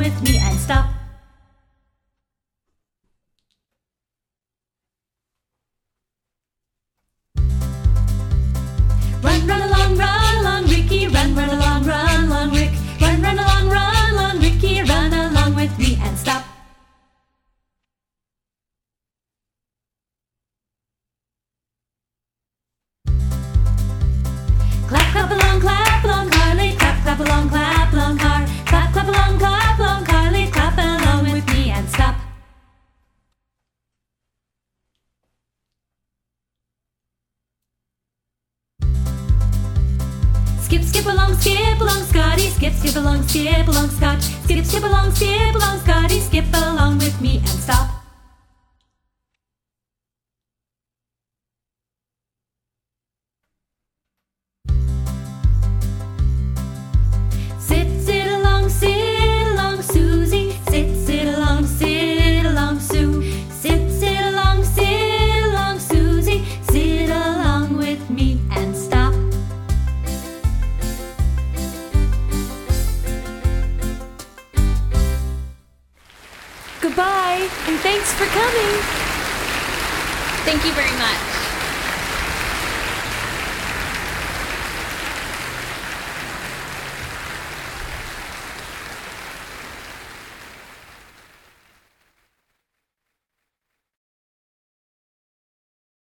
with me and stop. Run along, Ricky, run along, Rick. Run along, Ricky, run along with me and stop. Clap along, Carly, clap along, car. Clap along, Carly, clap along with me and stop. Skip along, Scotty. Skip along, Scott. Skip along, Scotty. Skip along with me and stop. Sit along, Susie. Sit along, Sue. Sit along, Susie. Sit along with me and stop. Goodbye, and thanks for coming. Thank you very much.